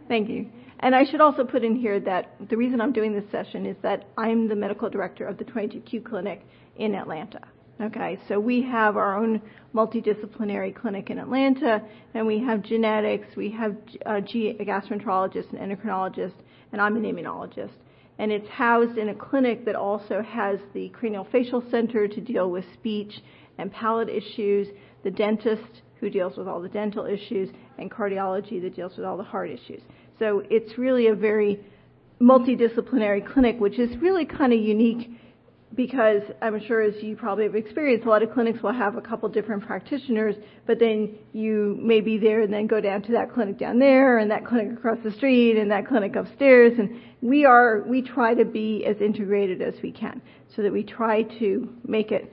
Thank you. And I should also put in here that the reason I'm doing this session is that I'm the medical director of the 22q clinic in Atlanta. Okay, so we have our own multidisciplinary clinic in Atlanta, and we have genetics, we have a gastroenterologist, an endocrinologist, and I'm an immunologist. And it's housed in a clinic that also has the craniofacial center to deal with speech and palate issues, the dentist who deals with all the dental issues, and cardiology that deals with all the heart issues. So it's really a very multidisciplinary clinic, which is really kind of unique because I'm sure, as you probably have experienced, a lot of clinics will have a couple different practitioners, but then you may be there and then go down to that clinic down there and that clinic across the street and that clinic upstairs. And we try to be as integrated as we can so that we try to make it,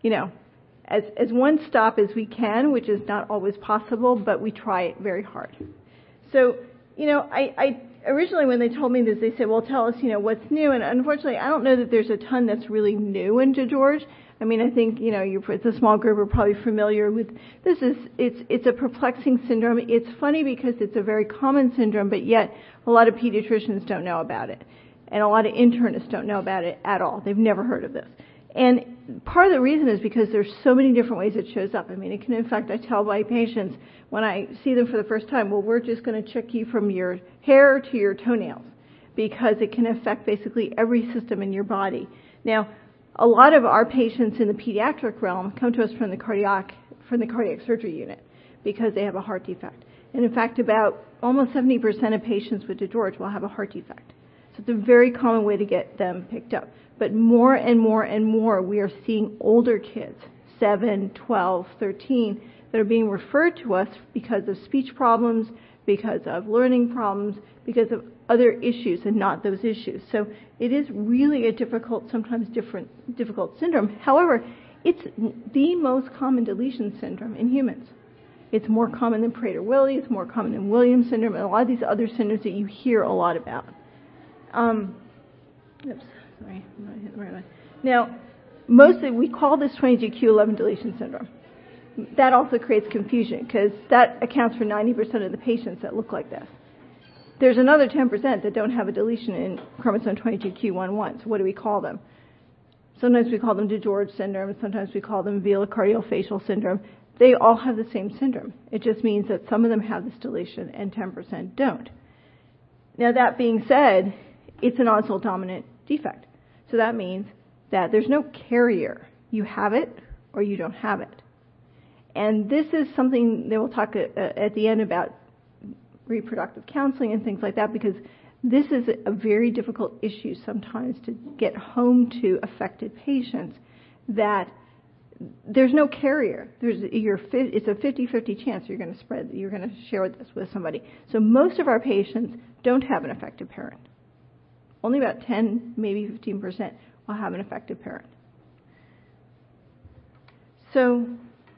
as one stop as we can, which is not always possible, but we try it very hard. So, I originally, when they told me this, they said, well, tell us, what's new. And unfortunately, I don't know that there's a ton that's really new in DeGeorge. I mean, I think, it's a small group, we're probably familiar with this. It's a perplexing syndrome. It's funny because it's a very common syndrome, but yet a lot of pediatricians don't know about it. And a lot of internists don't know about it at all. They've never heard of this. And part of the reason is because there's so many different ways it shows up. I mean, it can, in fact, I tell my patients when I see them for the first time, well, we're just going to check you from your hair to your toenails because it can affect basically every system in your body. Now, a lot of our patients in the pediatric realm come to us from the cardiac surgery unit because they have a heart defect. And in fact, about almost 70% of patients with DeGeorge will have a heart defect. So it's a very common way to get them picked up. But more and more and more, we are seeing older kids, 7, 12, 13, that are being referred to us because of speech problems, because of learning problems, because of other issues and not those issues. So it is really a difficult syndrome. However, it's the most common deletion syndrome in humans. It's more common than Prader-Willi, it's more common than Williams syndrome, and a lot of these other syndromes that you hear a lot about. Sorry, I'm not hitting the right one. Now, mostly we call this 22q11 deletion syndrome. That also creates confusion because that accounts for 90% of the patients that look like this. There's another 10% that don't have a deletion in chromosome 22q11. So what do we call them? Sometimes we call them DeGeorge syndrome. Sometimes we call them velocardiofacial syndrome. They all have the same syndrome. It just means that some of them have this deletion and 10% don't. Now, that being said, it's an autosomal dominant defect. So that means that there's no carrier. You have it or you don't have it. And this is something that we'll talk at the end about reproductive counseling and things like that, because this is a very difficult issue sometimes to get home to affected patients, that there's no carrier. It's a 50-50 chance you're going to share this with somebody. So most of our patients don't have an affected parent. Only about 10, maybe 15% will have an affected parent. So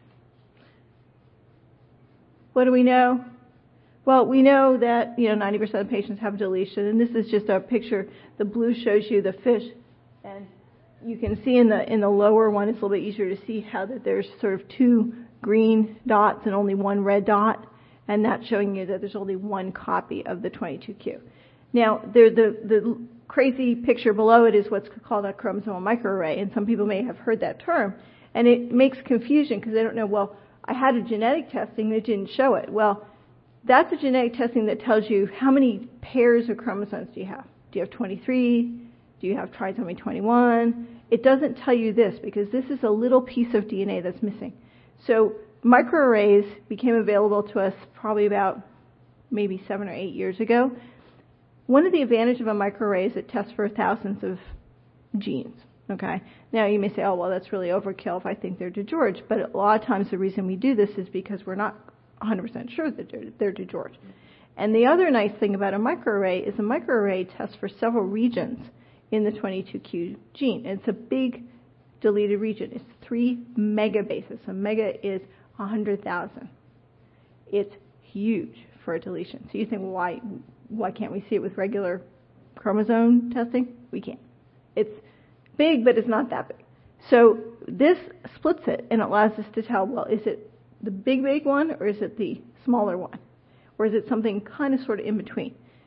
what do we know? Well, we know that 90% of patients have a deletion, and this is just a picture. The blue shows you the fish, and you can see in the lower one, it's a little bit easier to see how that there's sort of 2 green dots and only 1 red dot, and that's showing you that there's only 1 copy of the 22q. Now, the crazy picture below it is what's called a chromosomal microarray, and some people may have heard that term, and it makes confusion because they don't know, well, I had a genetic testing that didn't show it. Well, that's a genetic testing that tells you how many pairs of chromosomes do you have. Do you have 23? Do you have trisomy 21? It doesn't tell you this because this is a little piece of DNA that's missing. So microarrays became available to us probably about maybe 7 or 8 years ago. One of the advantages of a microarray is it tests for thousands of genes. Okay. Now you may say, oh, well, that's really overkill if I think they're DeGeorge. But a lot of times the reason we do this is because we're not 100% sure that they're DeGeorge. And the other nice thing about a microarray is a microarray tests for several regions in the 22q gene. It's a big deleted region. It's 3 megabases. A mega is 100,000. It's huge for a deletion. So you think, well, why can't we see it with regular chromosome testing? We can't. It's big, but it's not that big. So this splits it and allows us to tell, well, is it the big one or is it the smaller one? Or is it something kind of sort of in between?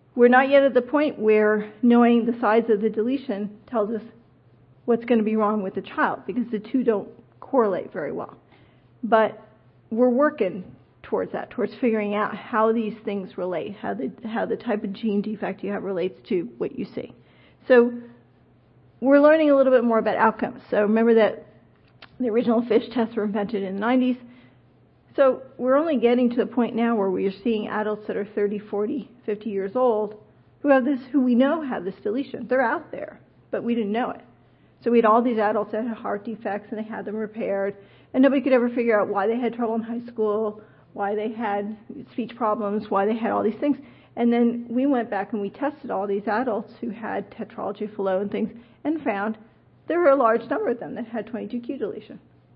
We're not yet at the point where knowing the size of the deletion tells us what's going to be wrong with the child, because the two don't correlate very well. But we're working towards that, towards figuring out how these things relate, how the type of gene defect you have relates to what you see. So we're learning a little bit more about outcomes. So remember that the original FISH tests were invented in the 90s. So we're only getting to the point now where we are seeing adults that are 30, 40, 50 years old who we know have this deletion. They're out there, but we didn't know it. So we had all these adults that had heart defects and they had them repaired, and nobody could ever figure out why they had trouble in high school, why they had speech problems, why they had all these things. And then we went back and we tested all these adults who had tetralogy, Fallot, and things, and found there were a large number of them that had 22q deletion.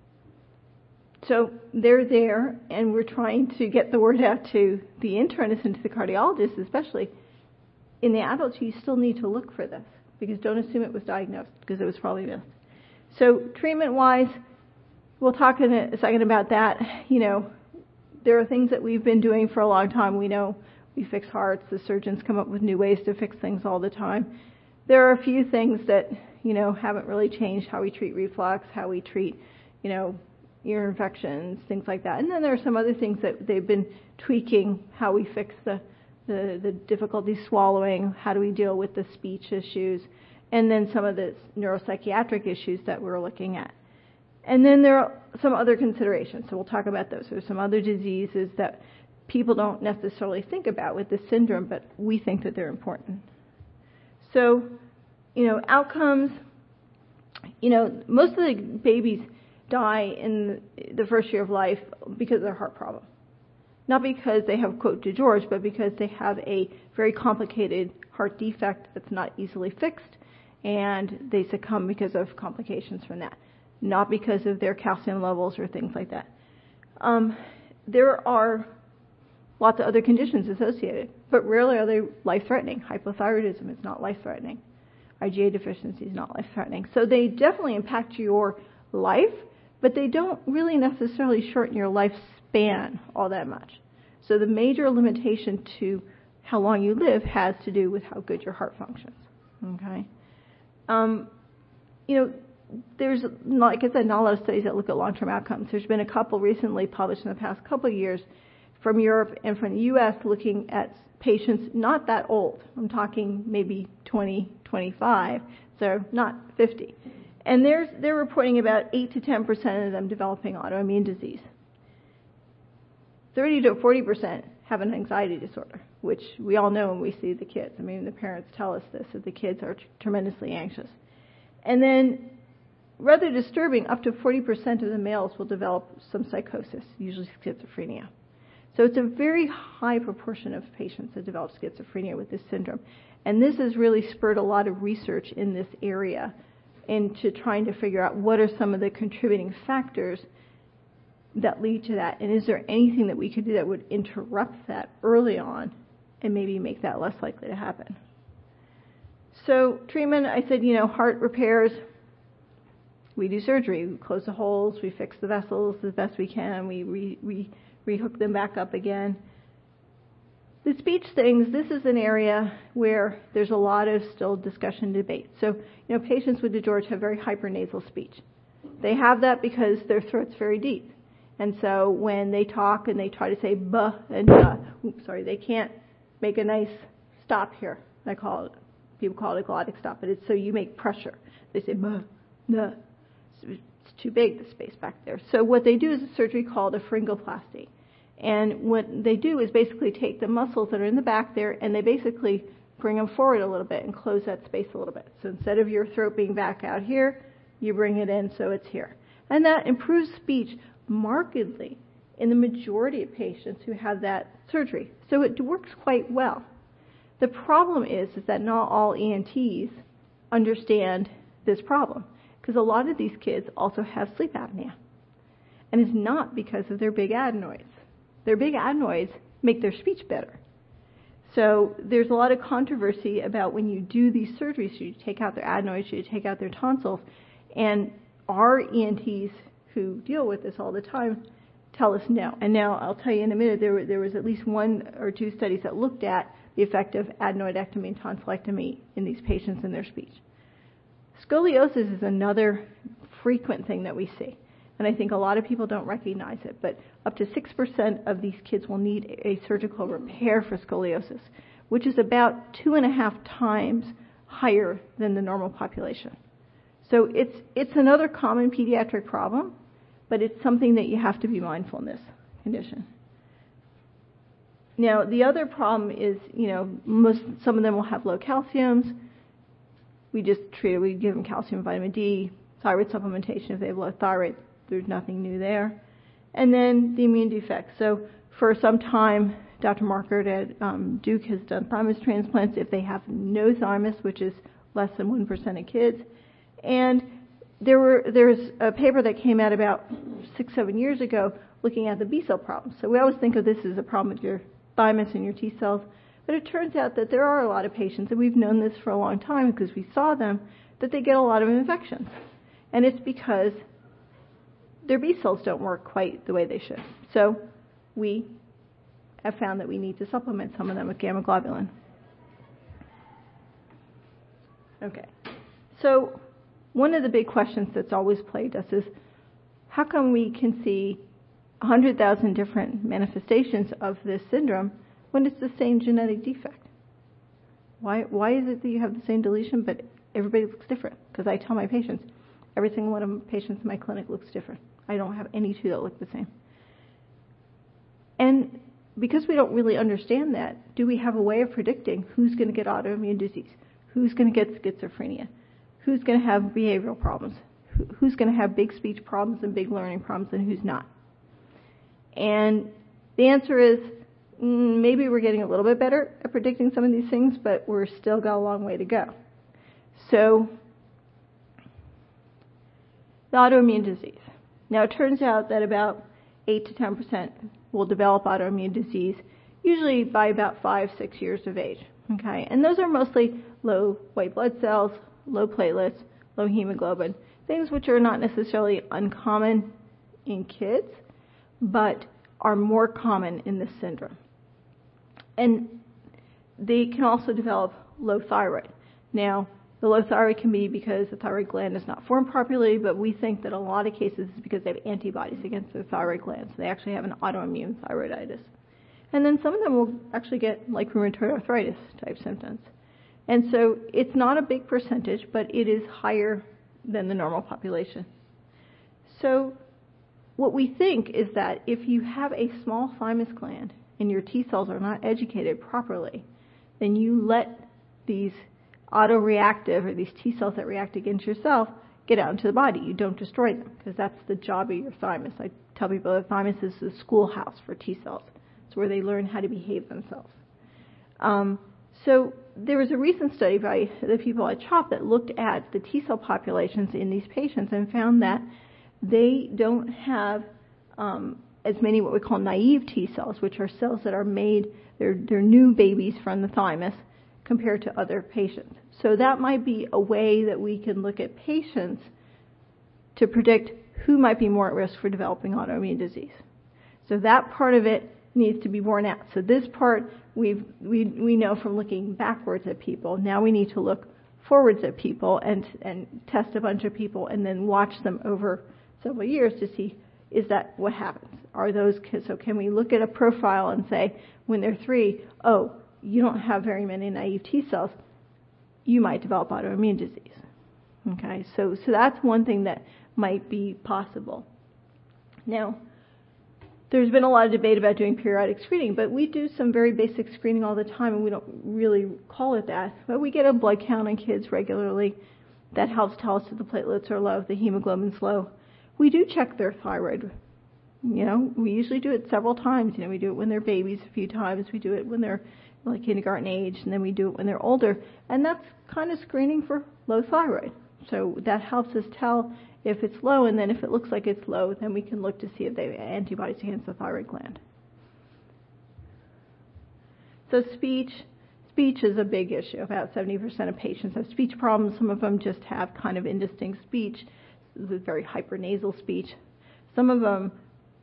So they're there, and we're trying to get the word out to the internists and to the cardiologists, especially. In the adults, you still need to look for this, because don't assume it was diagnosed, because it was probably missed. So treatment-wise, we'll talk in a second about that. There are things that we've been doing for a long time. We know we fix hearts. The surgeons come up with new ways to fix things all the time. There are a few things that, haven't really changed, how we treat reflux, how we treat, ear infections, things like that. And then there are some other things that they've been tweaking, how we fix the difficulty swallowing, how do we deal with the speech issues, and then some of the neuropsychiatric issues that we're looking at. And then there are some other considerations, so we'll talk about those. There's some other diseases that people don't necessarily think about with this syndrome, but we think that they're important. So, outcomes, most of the babies die in the first year of life because of their heart problem. Not because they have, quote, DeGeorge, but because they have a very complicated heart defect that's not easily fixed, and they succumb because of complications from that, not because of their calcium levels or things like that. There are lots of other conditions associated, but rarely are they life-threatening. Hypothyroidism is not life-threatening. IgA deficiency is not life-threatening. So they definitely impact your life, but they don't really necessarily shorten your lifespan all that much. So the major limitation to how long you live has to do with how good your heart functions. Okay? There's, like I said, not a lot of studies that look at long-term outcomes. There's been a couple recently published in the past couple of years from Europe and from the U.S. looking at patients not that old. I'm talking maybe 20, 25, so not 50. And they're reporting about 8 to 10% of them developing autoimmune disease. 30 to 40% have an anxiety disorder, which we all know when we see the kids. I mean, the parents tell us this, that the kids are tremendously anxious. And then, rather disturbing, up to 40% of the males will develop some psychosis, usually schizophrenia. So it's a very high proportion of patients that develop schizophrenia with this syndrome. And this has really spurred a lot of research in this area into trying to figure out what are some of the contributing factors that lead to that, and is there anything that we could do that would interrupt that early on and maybe make that less likely to happen. So treatment, I said, heart repairs, we do surgery. We close the holes, we fix the vessels as best we can, we rehook them back up again. The speech things, this is an area where there's a lot of still discussion and debate. So, patients with DeGeorge have very hypernasal speech. They have that because their throat's very deep. And so when they talk and they try to say buh and they can't make a nice stop here. People call it a glottic stop, but it's so you make pressure. They say buh, buh. It's too big, the space back there. So what they do is a surgery called a pharyngoplasty. And what they do is basically take the muscles that are in the back there and they basically bring them forward a little bit and close that space a little bit. So instead of your throat being back out here, you bring it in so it's here. And that improves speech markedly in the majority of patients who have that surgery. So it works quite well. The problem is that not all ENTs understand this problem, because a lot of these kids also have sleep apnea. And it's not because of their big adenoids. Their big adenoids make their speech better. So there's a lot of controversy about when you do these surgeries, should you take out their adenoids, should you take out their tonsils, and our ENTs who deal with this all the time tell us no. And now I'll tell you in a minute, there was at least 1 or 2 studies that looked at the effect of adenoidectomy and tonsillectomy in these patients in their speech. Scoliosis is another frequent thing that we see, and I think a lot of people don't recognize it, but up to 6% of these kids will need a surgical repair for scoliosis, which is about 2.5 times higher than the normal population. So it's another common pediatric problem, but it's something that you have to be mindful in this condition. Now, the other problem is, some of them will have low calciums. We give them calcium, vitamin D, thyroid supplementation if they have low thyroid. There's nothing new there. And then the immune defects. So for some time, Dr. Markert at Duke has done thymus transplants if they have no thymus, which is less than 1% of kids. And there's a paper that came out about 6-7 years ago looking at the B cell problem. So we always think of this as a problem with your thymus and your T cells, but it turns out that there are a lot of patients, and we've known this for a long time because we saw them, that they get a lot of infections. And it's because their B cells don't work quite the way they should. So we have found that we need to supplement some of them with gamma globulin. Okay. So one of the big questions that's always plagued us is, how come we can see 100,000 different manifestations of this syndrome when it's the same genetic defect? Why is it that you have the same deletion but everybody looks different? Because I tell my patients, every single one of the patients in my clinic looks different. I don't have any two that look the same. And because we don't really understand that, do we have a way of predicting who's going to get autoimmune disease, who's going to get schizophrenia, who's going to have behavioral problems, who's going to have big speech problems and big learning problems, and who's not? And the answer is maybe we're getting a little bit better at predicting some of these things, but we're still got a long way to go. So the autoimmune disease. Now, it turns out that about 8 to 10% will develop autoimmune disease, usually by about 5-6 years of age. Okay, and those are mostly low white blood cells, low platelets, low hemoglobin, things which are not necessarily uncommon in kids, but are more common in this syndrome. And they can also develop low thyroid. Now, the low thyroid can be because the thyroid gland is not formed properly, but we think that a lot of cases is because they have antibodies against their thyroid glands. They actually have an autoimmune thyroiditis. And then some of them will actually get like rheumatoid arthritis type symptoms. And so it's not a big percentage, but it is higher than the normal population. So what we think is that if you have a small thymus gland and your T cells are not educated properly, then you let these autoreactive, or these T cells that react against yourself, get out into the body. You don't destroy them, because that's the job of your thymus. I tell people the thymus is the schoolhouse for T cells. It's where they learn how to behave themselves. So there was a recent study by the people at CHOP that looked at the T cell populations in these patients and found that they don't have as many what we call naive T cells, which are cells that are made, they're new babies from the thymus, compared to other patients. So that might be a way that we can look at patients to predict who might be more at risk for developing autoimmune disease. So that part of it needs to be borne out. So this part we know from looking backwards at people. Now we need to look forwards at people and test a bunch of people and then watch them over several years to see, is that what happens? Are those kids, so can we look at a profile and say, when they're 3, oh, you don't have very many naive T cells, you might develop autoimmune disease. Okay, so that's one thing that might be possible. Now, there's been a lot of debate about doing periodic screening, but we do some very basic screening all the time, and we don't really call it that. But we get a blood count on kids regularly. That helps tell us if the platelets are low, if the hemoglobin's low. We do check their thyroid. We usually do it several times. We do it when they're babies a few times. We do it when they're like kindergarten age, and then we do it when they're older. And that's kind of screening for low thyroid. So that helps us tell if it's low, and then if it looks like it's low, then we can look to see if they have antibodies against the thyroid gland. So speech is a big issue. About 70% of patients have speech problems. Some of them just have kind of indistinct speech with very hypernasal speech. Some of them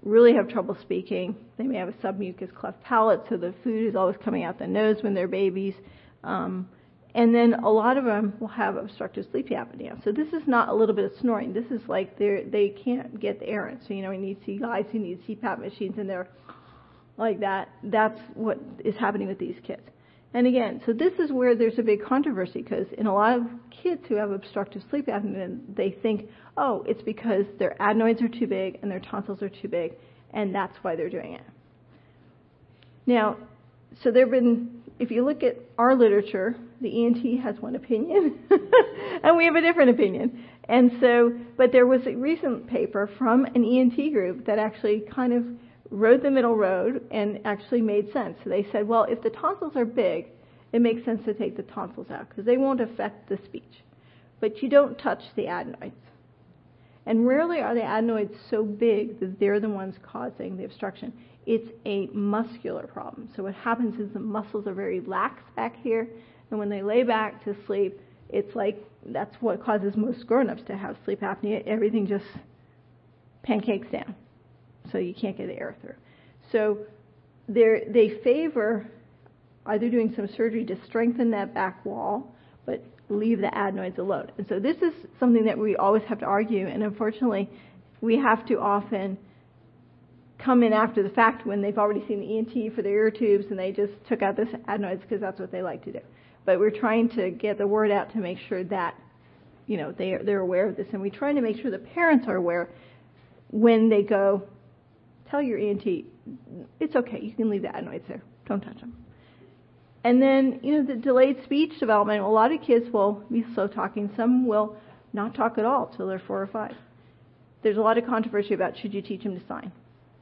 really have trouble speaking. They may have a submucous cleft palate, so the food is always coming out the nose when they're babies. And then a lot of them will have obstructive sleep apnea. So this is not a little bit of snoring. This is like they can't get the air in. So, you need to see guys who need CPAP machines and they're like that. That's what is happening with these kids. And again, so this is where there's a big controversy, because in a lot of kids who have obstructive sleep apnea, they think, oh, it's because their adenoids are too big and their tonsils are too big, and that's why they're doing it. Now, so if you look at our literature, the ENT has one opinion, and we have a different opinion. And so, but there was a recent paper from an ENT group that actually kind of rode the middle road and actually made sense. So they said, well, if the tonsils are big, it makes sense to take the tonsils out because they won't affect the speech. But you don't touch the adenoids. And rarely are the adenoids so big that they're the ones causing the obstruction. It's a muscular problem. So what happens is the muscles are very lax back here, and when they lay back to sleep, it's like that's what causes most grown-ups to have sleep apnea. Everything just pancakes down, so you can't get the air through. So they favor either doing some surgery to strengthen that back wall, but leave the adenoids alone. And so this is something that we always have to argue, and unfortunately, we have to often come in after the fact when they've already seen the ENT for the ear tubes and they just took out this adenoids because that's what they like to do. But we're trying to get the word out to make sure that, they're aware of this, and we're trying to make sure the parents are aware when they go, tell your ENT, it's okay, you can leave the adenoids there, don't touch them. And then, the delayed speech development, a lot of kids will be slow talking. Some will not talk at all till they're 4 or 5. There's a lot of controversy about should you teach them to sign.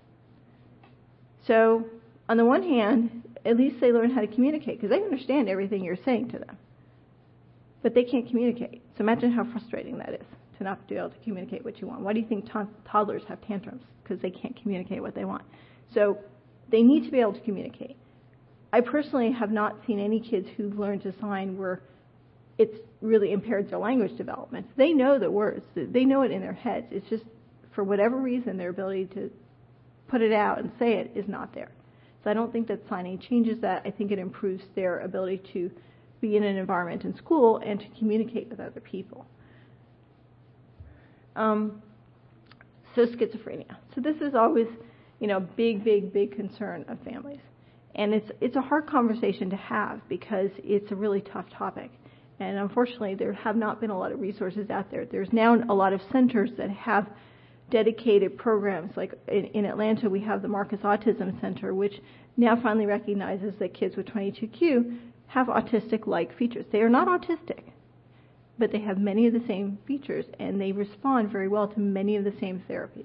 So, on the one hand, at least they learn how to communicate because they understand everything you're saying to them. But they can't communicate. So imagine how frustrating that is to not be able to communicate what you want. Why do you think toddlers have tantrums? Because they can't communicate what they want. So they need to be able to communicate. I personally have not seen any kids who've learned to sign where it's really impaired their language development. They know the words. They know it in their heads. It's just, for whatever reason, their ability to put it out and say it is not there. So I don't think that signing changes that. I think it improves their ability to be in an environment in school and to communicate with other people. So schizophrenia. So this is always, big concern of families. And it's a hard conversation to have because it's a really tough topic. And unfortunately, there have not been a lot of resources out there. There's now a lot of centers that have dedicated programs. Like in Atlanta, we have the Marcus Autism Center, which now finally recognizes that kids with 22q have autistic-like features. They are not autistic, but they have many of the same features, and they respond very well to many of the same therapies.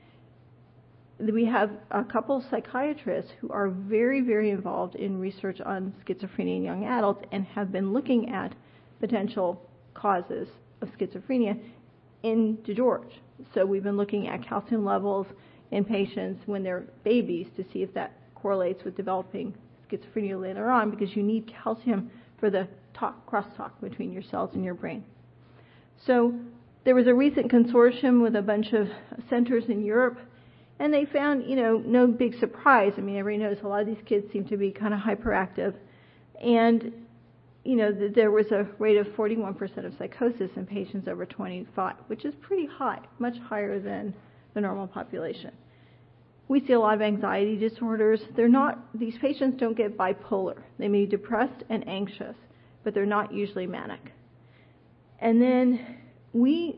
We have a couple of psychiatrists who are very, very involved in research on schizophrenia in young adults and have been looking at potential causes of schizophrenia in DeGeorge. So we've been looking at calcium levels in patients when they're babies to see if that correlates with developing schizophrenia later on, because you need calcium for the crosstalk between your cells and your brain. So there was a recent consortium with a bunch of centers in Europe, and they found, no big surprise. I mean, everybody knows a lot of these kids seem to be kind of hyperactive. And, there was a rate of 41% of psychosis in patients over 25, which is pretty high, much higher than the normal population. We see a lot of anxiety disorders. These patients don't get bipolar. They may be depressed and anxious, but they're not usually manic. And then in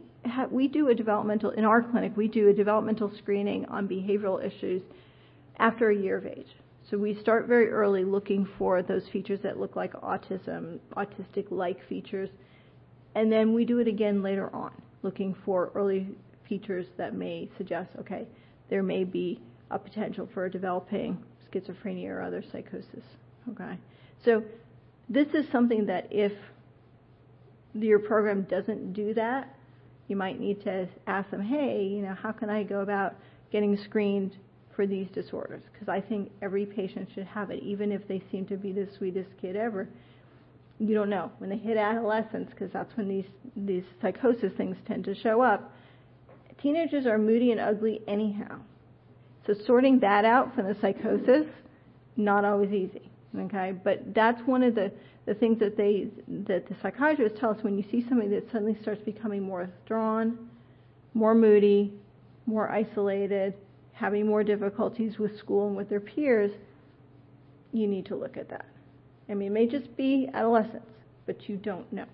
our clinic, we do a developmental screening on behavioral issues after a year of age. So we start very early looking for those features that look like autism, autistic-like features, and then we do it again later on, looking for early features that may suggest, okay, there may be a potential for developing schizophrenia or other psychosis. Okay, so this is something that if your program doesn't do that, you might need to ask them, hey, how can I go about getting screened for these disorders? Because I think every patient should have it, even if they seem to be the sweetest kid ever. You don't know. When they hit adolescence, because that's when these psychosis things tend to show up, teenagers are moody and ugly anyhow. So sorting that out from the psychosis, not always easy, okay? But that's one of the things that the psychiatrists tell us when you see somebody that suddenly starts becoming more withdrawn, more moody, more isolated, having more difficulties with school and with their peers, you need to look at that. I mean, it may just be adolescence, but you don't know.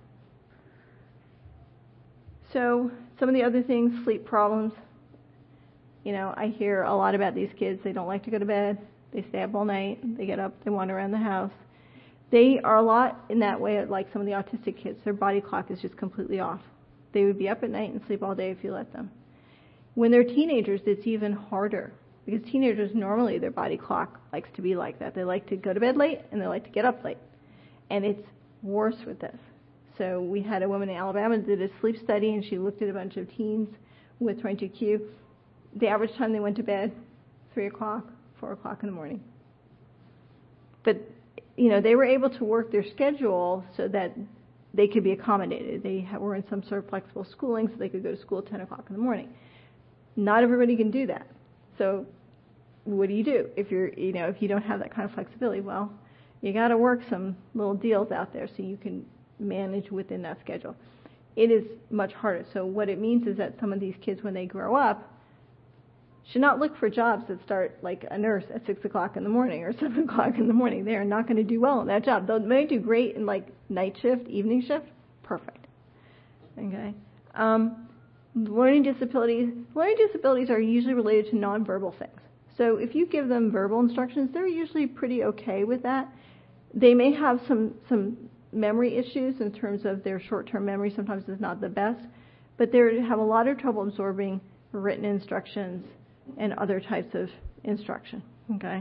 So some of the other things, sleep problems. You know, I hear a lot about these kids. They don't like to go to bed. They stay up all night. They get up. They wander around the house. They are a lot in that way like some of the autistic kids. Their body clock is just completely off. They would be up at night and sleep all day if you let them. When they're teenagers, it's even harder because teenagers, normally their body clock likes to be like that. They like to go to bed late and they like to get up late. And it's worse with this. So we had a woman in Alabama that did a sleep study, and she looked at a bunch of teens with 22q. The average time they went to bed, 3 o'clock, 4 o'clock in the morning. But, you know, they were able to work their schedule so that they could be accommodated. They were in some sort of flexible schooling, so they could go to school at 10 o'clock in the morning. Not everybody can do that. So what do? If you don't have that kind of flexibility? Well, you got to work some little deals out there so you can manage within that schedule. It is much harder. So what it means is that some of these kids, when they grow up, should not look for jobs that start like a nurse at 6 o'clock in the morning or 7 o'clock in the morning. They are not going to do well in that job. They may do great in like night shift, evening shift, perfect. Okay. Learning disabilities. Learning disabilities are usually related to nonverbal things. So if you give them verbal instructions, they're usually pretty okay with that. They may have some memory issues in terms of their short-term memory. Sometimes is not the best, but they have a lot of trouble absorbing written instructions and other types of instruction. Okay.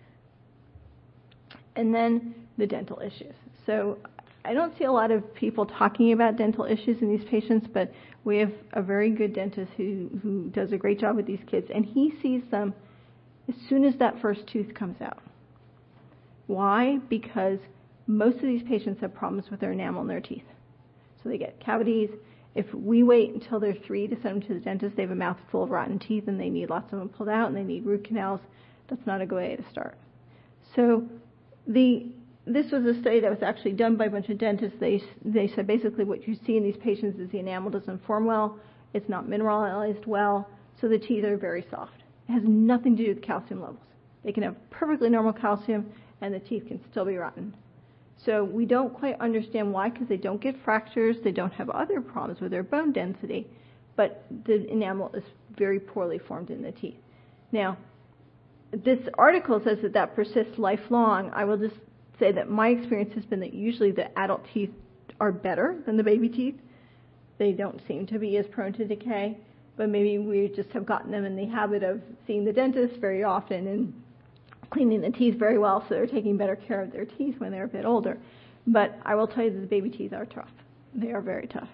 And then the dental issues. So I don't see a lot of people talking about dental issues in these patients, but we have a very good dentist who does a great job with these kids, and he sees them as soon as that first tooth comes out. Why? Because most of these patients have problems with their enamel in their teeth. So they get cavities. If we wait until they're 3 to send them to the dentist, they have a mouth full of rotten teeth and they need lots of them pulled out and they need root canals. That's not a good way to start. So this was a study that was actually done by a bunch of dentists. They said basically what you see in these patients is the enamel doesn't form well, it's not mineralized well, so the teeth are very soft. It has nothing to do with calcium levels. They can have perfectly normal calcium and the teeth can still be rotten. So we don't quite understand why, because they don't get fractures, they don't have other problems with their bone density, but the enamel is very poorly formed in the teeth. Now, this article says that persists lifelong. I will just say that my experience has been that usually the adult teeth are better than the baby teeth. They don't seem to be as prone to decay, but maybe we just have gotten them in the habit of seeing the dentist very often and cleaning the teeth very well, so they're taking better care of their teeth when they're a bit older. But I will tell you that the baby teeth are tough. They are very tough.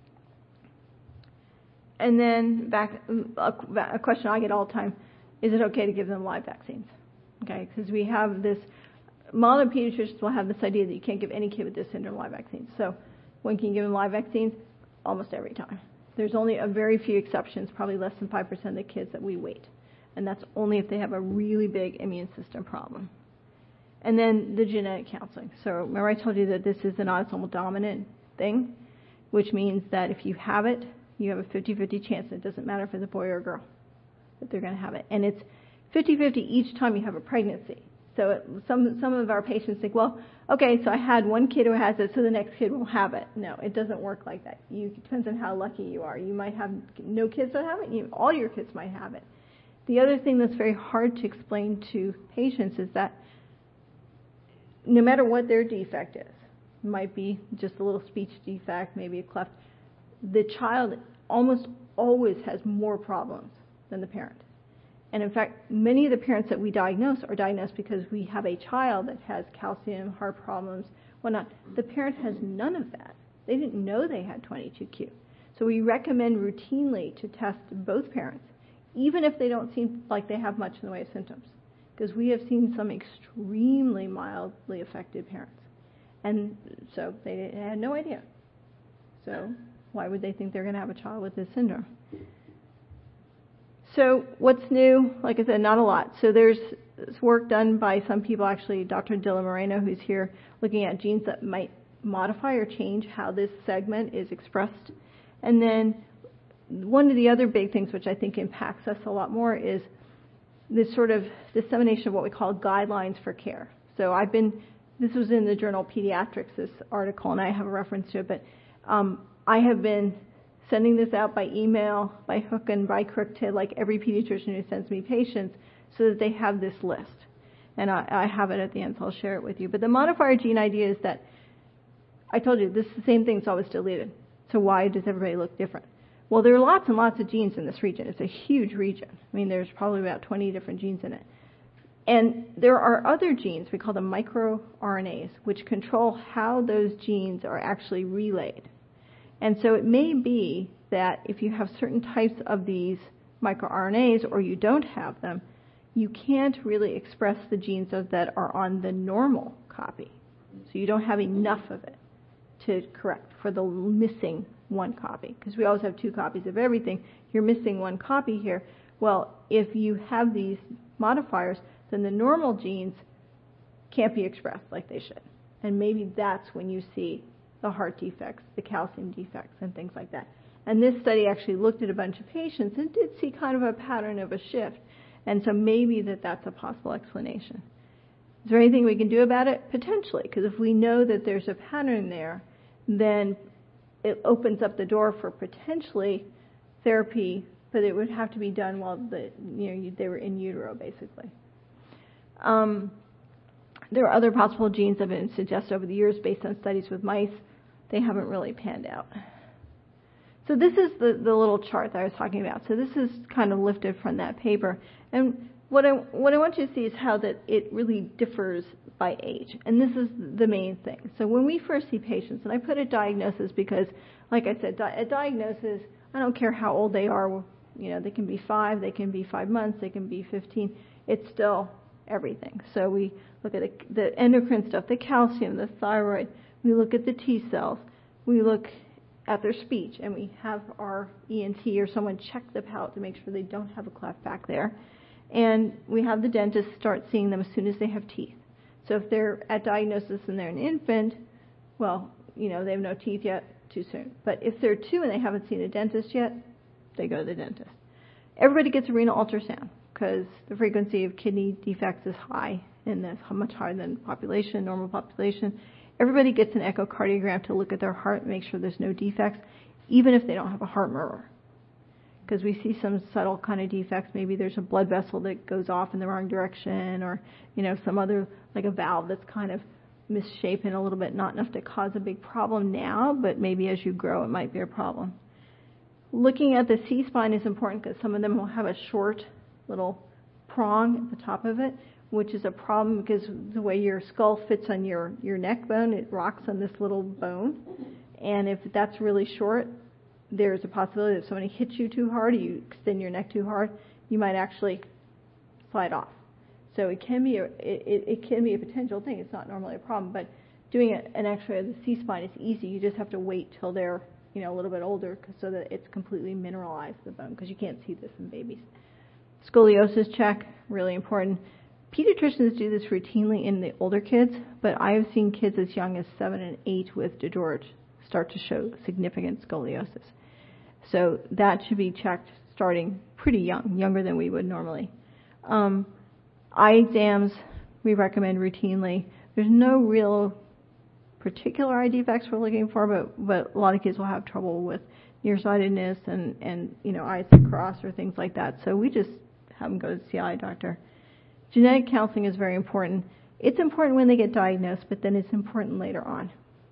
And then a question I get all the time, is it okay to give them live vaccines? Okay, because we have this, modern pediatricians will have this idea that you can't give any kid with this syndrome live vaccines. So when can you give them live vaccines? Almost every time. There's only a very few exceptions, probably less than 5% of the kids that we wait. And that's only if they have a really big immune system problem. And then the genetic counseling. So remember I told you that this is an autosomal dominant thing, which means that if you have it, you have a 50-50 chance. It doesn't matter if it's a boy or a girl, that they're going to have it. And it's 50-50 each time you have a pregnancy. So some of our patients think, well, okay, so I had one kid who has it, so the next kid will have it. No, it doesn't work like that. It depends on how lucky you are. You might have no kids that have it. All your kids might have it. The other thing that's very hard to explain to patients is that no matter what their defect is, it might be just a little speech defect, maybe a cleft, the child almost always has more problems than the parent. And in fact, many of the parents that we diagnose are diagnosed because we have a child that has calcium, heart problems, whatnot. The parent has none of that. They didn't know they had 22q. So we recommend routinely to test both parents, even if they don't seem like they have much in the way of symptoms, because we have seen some extremely mildly affected parents. And so they had no idea. So why would they think they're going to have a child with this syndrome? So what's new? Like I said, not a lot. So there's work done by some people, actually, Dr. Dylan Moreno, who's here, looking at genes that might modify or change how this segment is expressed. And then one of the other big things which I think impacts us a lot more is this sort of dissemination of what we call guidelines for care. So this was in the journal Pediatrics, this article, and I have a reference to it, but I have been sending this out by email, by hook and by crook to like every pediatrician who sends me patients so that they have this list. And I have it at the end, so I'll share it with you. But the modifier gene idea is that, I told you, this is the same thing is always deleted. So why does everybody look different? Well, there are lots and lots of genes in this region. It's a huge region. I mean, there's probably about 20 different genes in it. And there are other genes, we call them microRNAs, which control how those genes are actually relayed. And so it may be that if you have certain types of these microRNAs or you don't have them, you can't really express the genes that are on the normal copy. So you don't have enough of it to correct for the missing one copy. Because we always have two copies of everything. You're missing one copy here. Well, if you have these modifiers, then the normal genes can't be expressed like they should. And maybe that's when you see the heart defects, the calcium defects, and things like that. And this study actually looked at a bunch of patients and did see kind of a pattern of a shift. And so maybe that's a possible explanation. Is there anything we can do about it? Potentially, because if we know that there's a pattern there, then it opens up the door for potentially therapy, but it would have to be done while they were in utero, basically. There are other possible genes that have been suggested over the years based on studies with mice. They haven't really panned out. So this is the little chart that I was talking about. So this is kind of lifted from that paper. And what I want you to see is how that it really differs by age. And this is the main thing. So when we first see patients, and I put a diagnosis because, like I said, a diagnosis, I don't care how old they are. They can be 5, they can be 5 months, they can be 15. It's still everything. So we look at the endocrine stuff, the calcium, the thyroid. We look at the T cells. We look at their speech, and we have our ENT or someone check the palate to make sure they don't have a cleft back there. And we have the dentist start seeing them as soon as they have teeth. So if they're at diagnosis and they're an infant, well, they have no teeth yet, too soon. But if they're 2 and they haven't seen a dentist yet, they go to the dentist. Everybody gets a renal ultrasound because the frequency of kidney defects is high, and that's much higher than normal population. Everybody gets an echocardiogram to look at their heart and make sure there's no defects, even if they don't have a heart murmur. Because we see some subtle kind of defects. Maybe there's a blood vessel that goes off in the wrong direction, or some other, like a valve that's kind of misshapen a little bit, not enough to cause a big problem now, but maybe as you grow it might be a problem. Looking at the C-spine is important because some of them will have a short little prong at the top of it, which is a problem because the way your skull fits on your neck bone, it rocks on this little bone. And if that's really short, there's a possibility that if somebody hits you too hard, or you extend your neck too hard, you might actually slide off. So it can be a potential thing. It's not normally a problem, but doing an X-ray of the C-spine is easy. You just have to wait till they're a little bit older so that it's completely mineralized, the bone, because you can't see this in babies. Scoliosis check, really important. Pediatricians do this routinely in the older kids, but I have seen kids as young as 7 and 8 with DeGeorge start to show significant scoliosis. So that should be checked starting pretty young, younger than we would normally. Eye exams we recommend routinely. There's no real particular eye defects we're looking for, but a lot of kids will have trouble with nearsightedness and eyes that cross or things like that. So we just have them go to the eye doctor. Genetic counseling is very important. It's important when they get diagnosed, but then it's important later on.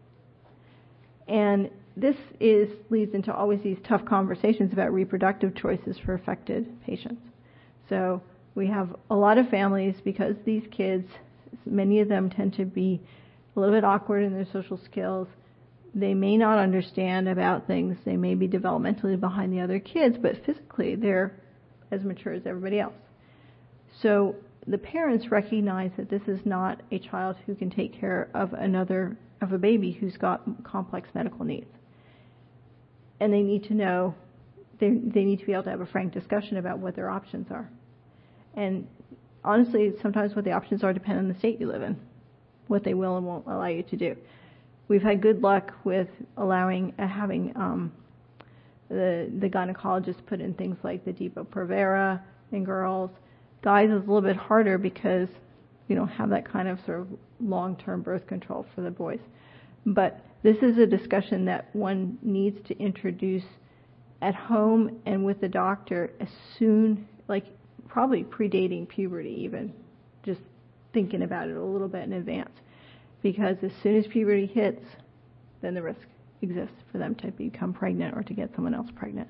And this leads into always these tough conversations about reproductive choices for affected patients. So we have a lot of families, because these kids, many of them tend to be a little bit awkward in their social skills. They may not understand about things. They may be developmentally behind the other kids, but physically they're as mature as everybody else. So the parents recognize that this is not a child who can take care of a baby who's got complex medical needs. And they need to know they need to be able to have a frank discussion about what their options are. And honestly, sometimes what the options are depend on the state you live in, what they will and won't allow you to do. We've had good luck with having the gynecologist put in things like the Depo-Provera in girls. Guys is a little bit harder because we don't have that kind of sort of long-term birth control for the boys. But this is a discussion that one needs to introduce at home and with the doctor as soon, like probably predating puberty even, just thinking about it a little bit in advance. Because as soon as puberty hits, then the risk exists for them to become pregnant or to get someone else pregnant.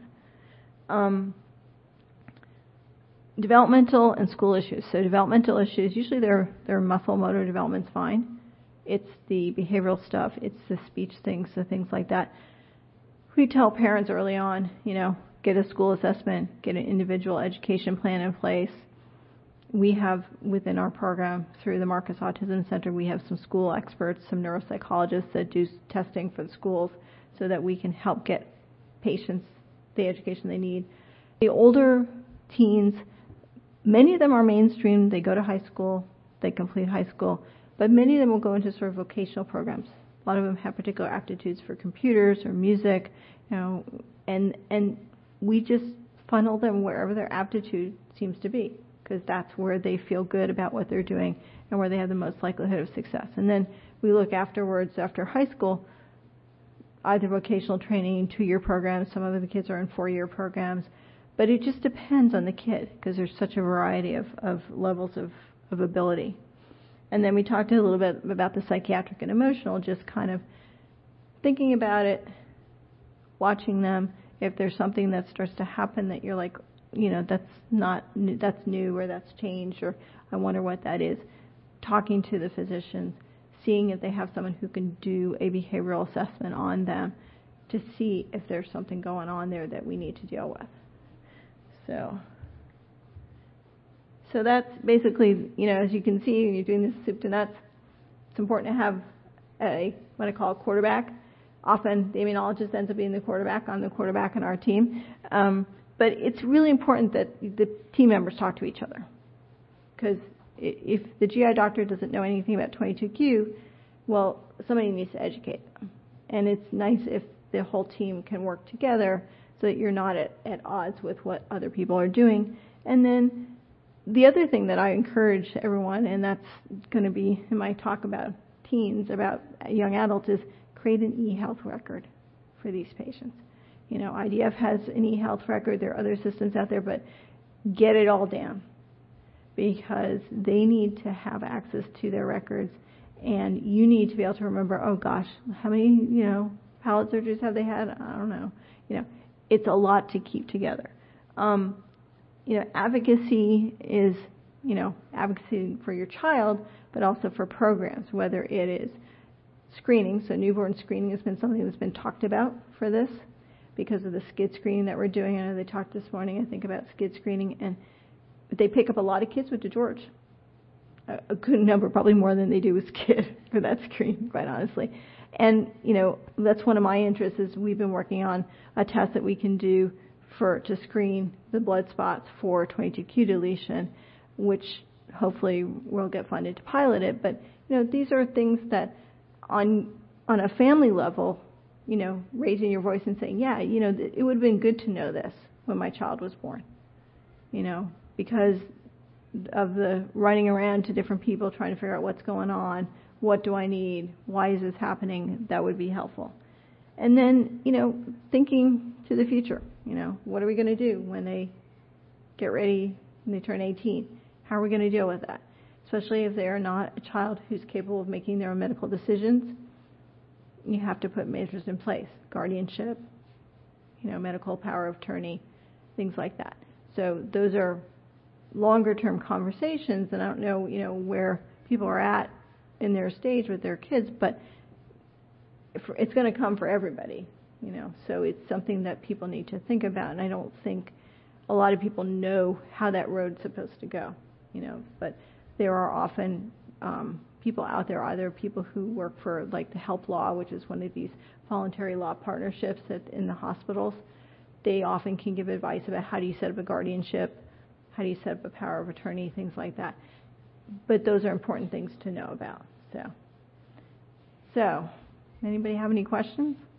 Developmental and school issues. So developmental issues, usually their muscle motor development's fine. It's the behavioral stuff, it's the speech things, the things like that. We tell parents early on, get a school assessment, get an individual education plan in place. We have within our program, through the Marcus Autism Center, we have some school experts, some neuropsychologists that do testing for the schools so that we can help get patients the education they need. The older teens, many of them are mainstream. They go to high school, they complete high school, but many of them will go into sort of vocational programs. A lot of them have particular aptitudes for computers or music, and we just funnel them wherever their aptitude seems to be, because that's where they feel good about what they're doing and where they have the most likelihood of success. And then we look afterwards, after high school, either vocational training, 2-year programs. Some of the kids are in 4-year programs. But it just depends on the kid, because there's such a variety of levels of ability. And then we talked a little bit about the psychiatric and emotional, just kind of thinking about it, watching them. If there's something that starts to happen that you're like, that's new or that's changed, or I wonder what that is, talking to the physicians, seeing if they have someone who can do a behavioral assessment on them to see if there's something going on there that we need to deal with. So that's basically, as you can see, when you're doing this soup to nuts, it's important to have what I call a quarterback. Often the immunologist ends up being the quarterback. I'm the quarterback on our team. But it's really important that the team members talk to each other. Because if the GI doctor doesn't know anything about 22q, well, somebody needs to educate them. And it's nice if the whole team can work together so that you're not at odds with what other people are doing. And then the other thing that I encourage everyone, and that's going to be in my talk about teens, about young adults, is create an e-health record for these patients. IDF has an e-health record. There are other systems out there, but get it all down, because they need to have access to their records, and you need to be able to remember, oh gosh, how many, palate surgeries have they had? I don't know. It's a lot to keep together. Advocacy is, advocacy for your child, but also for programs, whether it is screening. So newborn screening has been something that's been talked about for this because of the SCID screening that we're doing. I know they talked this morning, I think, about SCID screening, and they pick up a lot of kids with DeGeorge. A good number, probably more than they do with SCID for that screen, quite honestly. And, that's one of my interests, is we've been working on a test that we can do to screen the blood spots for 22q deletion, which hopefully we'll get funded to pilot it. But, these are things that on a family level, raising your voice and saying, yeah, it would have been good to know this when my child was born, because of the running around to different people trying to figure out what's going on, what do I need, why is this happening, that would be helpful. And then, thinking to the future, what are we going to do when they get ready and they turn 18? How are we going to deal with that? Especially if they are not a child who's capable of making their own medical decisions. You have to put measures in place, guardianship, medical power of attorney, things like that. So those are longer-term conversations, and I don't know, where people are at in their stage with their kids, but it's going to come for everybody, So it's something that people need to think about, and I don't think a lot of people know how that road's supposed to go, But there are often people out there, either people who work for, like, the HELP Law, which is one of these voluntary law partnerships in the hospitals, they often can give advice about how do you set up a guardianship, how do you set up a power of attorney, things like that. But those are important things to know about. So anybody have any questions?